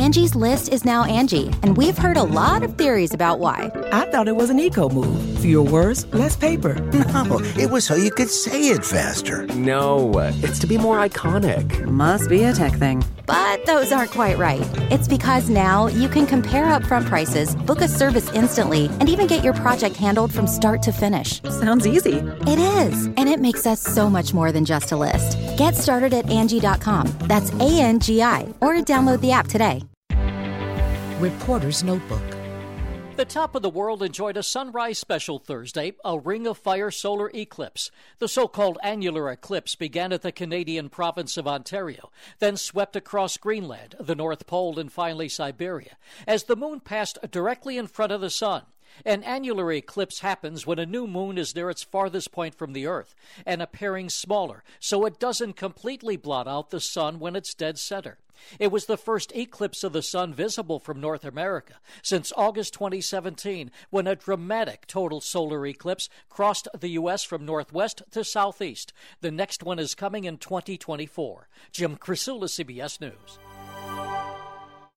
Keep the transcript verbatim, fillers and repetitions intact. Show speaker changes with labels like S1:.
S1: Angie's List is now Angie, and we've heard a lot of theories about why.
S2: I thought it was an eco move. Fewer words, less paper.
S3: No, it was so you could say it faster.
S4: No, it's to be more iconic.
S5: Must be a tech thing.
S1: But those aren't quite right. It's because now you can compare upfront prices, book a service instantly, and even get your project handled from start to finish.
S5: Sounds easy.
S1: It is, and it makes us so much more than just a list. Get started at Angie dot com. That's A N G I, or download the app today.
S6: Reporter's Notebook.
S7: The top of the world enjoyed a sunrise special Thursday, a ring of fire solar eclipse. The so-called annular eclipse began at the Canadian province of Ontario, then swept across Greenland, the North Pole, and finally Siberia, as the moon passed directly in front of the sun. An annular eclipse happens when a new moon is near its farthest point from the Earth and appearing smaller, so it doesn't completely blot out the sun when it's dead center. It was the first eclipse of the sun visible from North America since August twenty seventeen, when a dramatic total solar eclipse crossed the U S from northwest to southeast. The next one is coming in twenty twenty-four. Jim Krasula, C B S News.